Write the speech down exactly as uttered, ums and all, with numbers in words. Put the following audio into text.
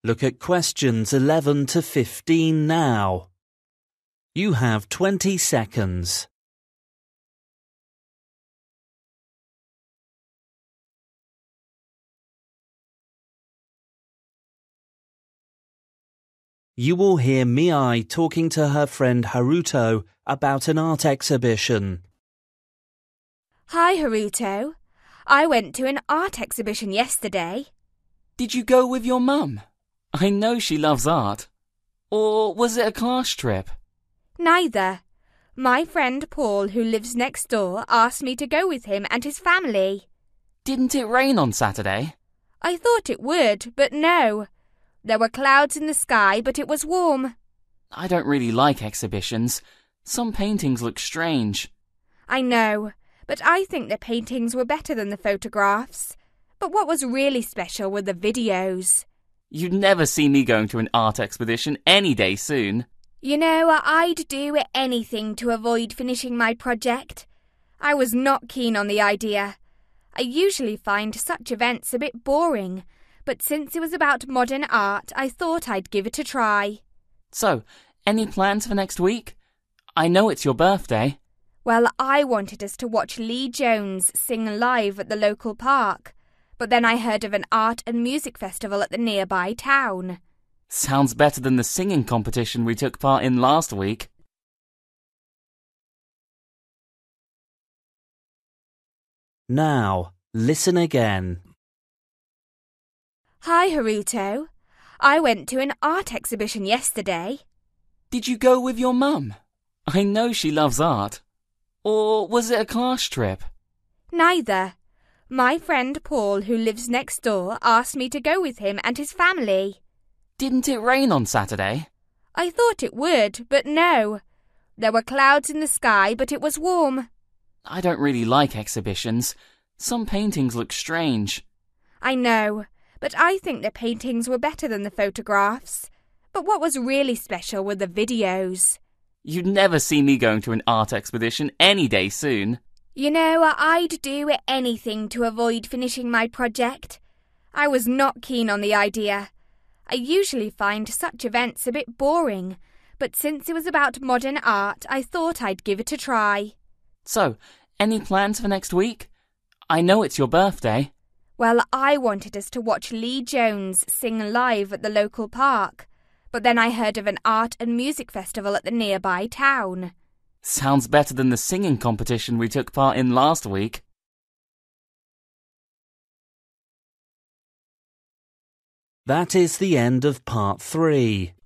Look at questions eleven to fifteen now. You have twenty seconds. You will hear Miai talking to her friend Haruto about an art exhibition. Hi, Haruto. I went to an art exhibition yesterday. Did you go with your mum? I know she loves art. Or was it a class trip? Neither. My friend Paul, who lives next door, asked me to go with him and his family. Didn't it rain on Saturday? I thought it would, but no. There were clouds in the sky, but it was warm. I don't really like exhibitions. Some paintings look strange. I know, but I think the paintings were better than the photographs. But what was really special were the videos. You'd never see me going to an art exhibition any day soon. You know, I'd do anything to avoid finishing my project. I was not keen on the idea. I usually find such events a bit boring, but since it was about modern art, I thought I'd give it a try. So, any plans for next week? I know it's your birthday. Well, I wanted us to watch Lee Jones sing live at the local park, but then I heard of an art and music festival at the nearby town. Sounds better than the singing competition we took part in last week. Now, listen again. Hi, Haruto. I went to an art exhibition yesterday. Did you go with your mum? I know she loves art. Or was it a class trip? Neither. My friend Paul, who lives next door, asked me to go with him and his family. Didn't it rain on Saturday? I thought it would, but no. There were clouds in the sky, but it was warm. I don't really like exhibitions. Some paintings look strange. I know, but I think the paintings were better than the photographs. But what was really special were the videos. You'd never see me going to an art exhibition any day soon. You know, I'd do anything to avoid finishing my project. I was not keen on the idea. I usually find such events a bit boring, but since it was about modern art, I thought I'd give it a try. So, any plans for next week? I know it's your birthday. Well, I wanted us to watch Lee Jones sing live at the local park, but then I heard of an art and music festival at the nearby town. Sounds better than the singing competition we took part in last week. That is the end of part three.